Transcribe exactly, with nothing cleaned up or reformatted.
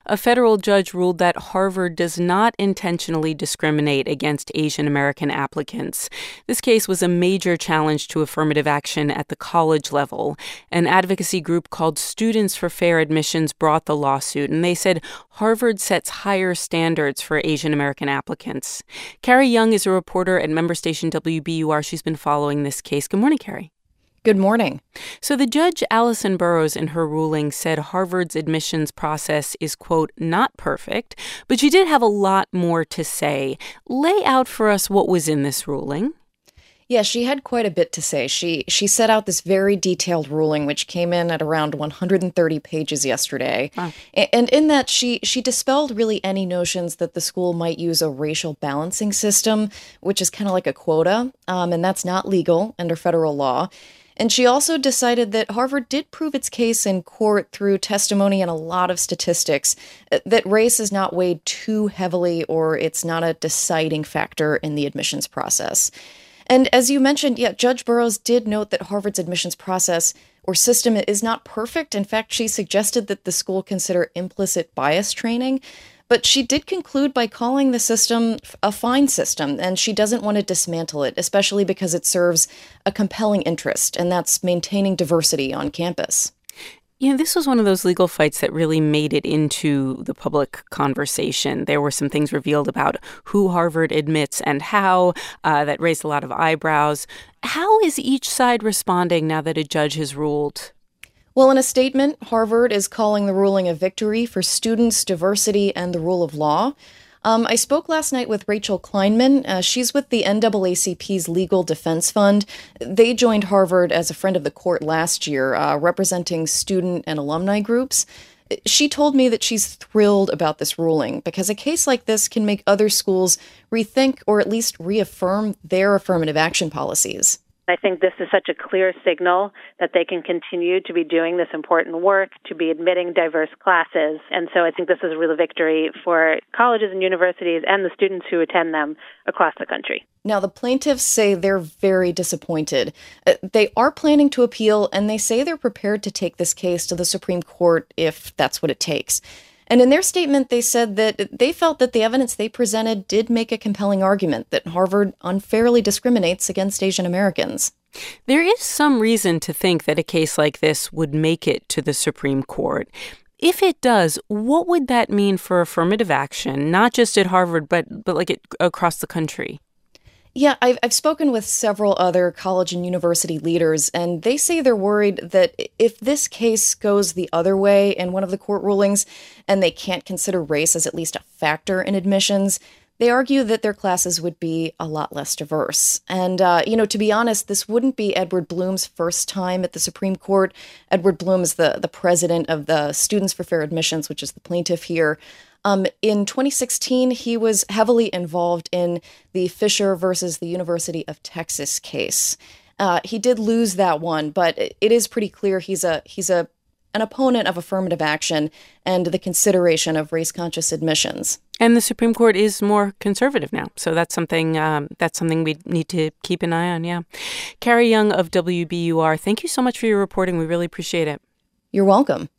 A federal judge ruled that Harvard does not intentionally discriminate against Asian American applicants. This case was a major challenge to affirmative action at the college level. An advocacy group called Students for Fair Admissions brought the lawsuit, and they said Harvard sets higher standards for Asian American applicants. Carrie Young is a reporter at member station W B U R. She's been following this case. Good morning, Carrie. Good morning. So the judge, Allison Burroughs, in her ruling said Harvard's admissions process is, quote, not perfect, but she did have a lot more to say. Lay out for us what was in this ruling. Yeah, she had quite a bit to say. She she set out this very detailed ruling, which came in at around one hundred thirty pages yesterday. Wow. And in that, she she dispelled really any notions that the school might use a racial balancing system, which is kind of like a quota, um, and that's not legal under federal law. And she also decided that Harvard did prove its case in court through testimony and a lot of statistics, that race is not weighed too heavily or it's not a deciding factor in the admissions process. And as you mentioned, yeah, Judge Burroughs did note that Harvard's admissions process or system is not perfect. In fact, she suggested that the school consider implicit bias training. But she did conclude by calling the system a fine system, and she doesn't want to dismantle it, especially because it serves a compelling interest, and that's maintaining diversity on campus. You know, this was one of those legal fights that really made it into the public conversation. There were some things revealed about who Harvard admits and how uh, that raised a lot of eyebrows. How is each side responding now that a judge has ruled? Well, in a statement, Harvard is calling the ruling a victory for students, diversity, and the rule of law. Um, I spoke last night with Rachel Kleinman. Uh, she's with the N double A C P's Legal Defense Fund. They joined Harvard as a friend of the court last year, uh, representing student and alumni groups. She told me that she's thrilled about this ruling because a case like this can make other schools rethink or at least reaffirm their affirmative action policies. I think this is such a clear signal that they can continue to be doing this important work, to be admitting diverse classes. And so I think this is a real victory for colleges and universities and the students who attend them across the country. Now, the plaintiffs say they're very disappointed. Uh, they are planning to appeal, and they say they're prepared to take this case to the Supreme Court if that's what it takes. And in their statement, they said that they felt that the evidence they presented did make a compelling argument that Harvard unfairly discriminates against Asian Americans. There is some reason to think that a case like this would make it to the Supreme Court. If it does, what would that mean for affirmative action, not just at Harvard, but, but like it, across the country? Yeah, I've, I've spoken with several other college and university leaders, and they say they're worried that if this case goes the other way in one of the court rulings, and they can't consider race as at least a factor in admissions, they argue that their classes would be a lot less diverse. And, uh, you know, to be honest, this wouldn't be Edward Bloom's first time at the Supreme Court. Edward Bloom is the, the president of the Students for Fair Admissions, which is the plaintiff here. Um, in twenty sixteen, he was heavily involved in the Fisher versus the University of Texas case. Uh, he did lose that one, but it is pretty clear he's a he's a an opponent of affirmative action and the consideration of race-conscious admissions. And the Supreme Court is more conservative now, so that's something um, that's something we need to keep an eye on. Yeah, Carrie Young of W B U R, thank you so much for your reporting. We really appreciate it. You're welcome.